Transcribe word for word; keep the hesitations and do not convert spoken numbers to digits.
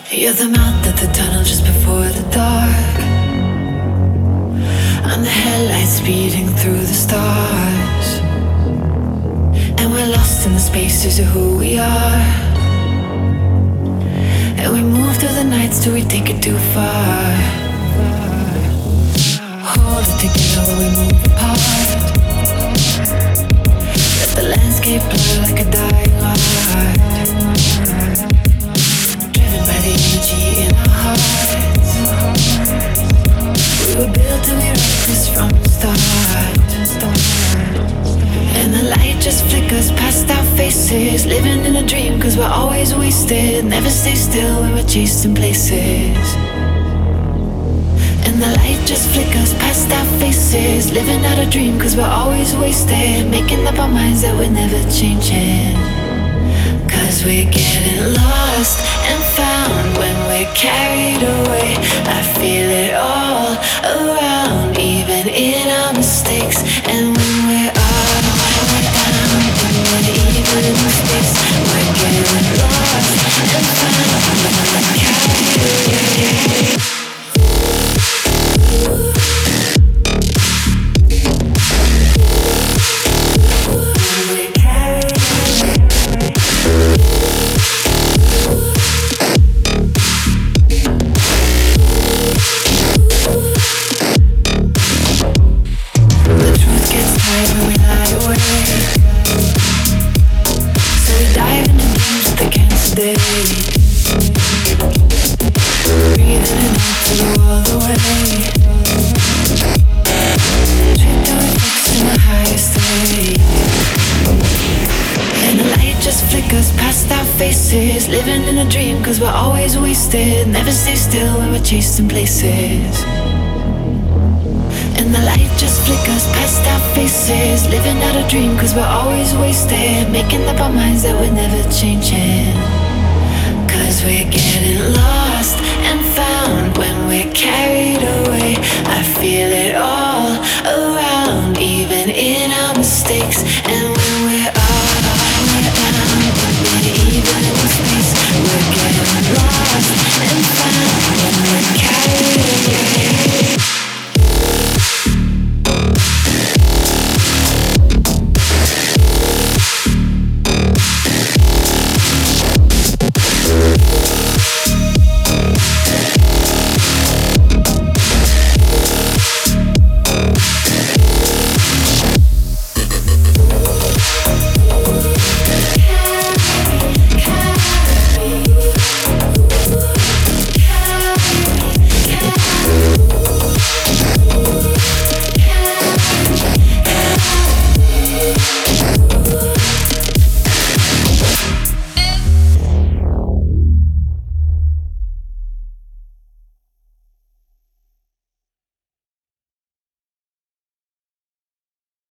You're the mouth at the tunnel just before the dark. I'm the headlights speeding through the stars. And we're lost in the spaces of who we are. And we move through the nights till we take it too far. Hold it together while we move apart. Let the landscape blur like a dying heart. Driven by the energy in our hearts. We were built to be reckless from the start. And the light just flickers past our faces. Living in a dream cause we're always wasted. Never stay still when we're chasing places. And the light just flickers past our faces. Living out a dream cause we're always wasted. Making up our minds that we're never changing. Cause we're getting lost and found when we're carried away. I feel it all around, even in our mistakes. And when we're up, we're down, when we're even in the space. We're getting lost and found when we're carried away. Living in a dream cause we're always wasted. Never stay still when we're chasing places. And the light just flickers past our faces. Living out a dream cause we're always wasted. Making up our minds that we're never changing.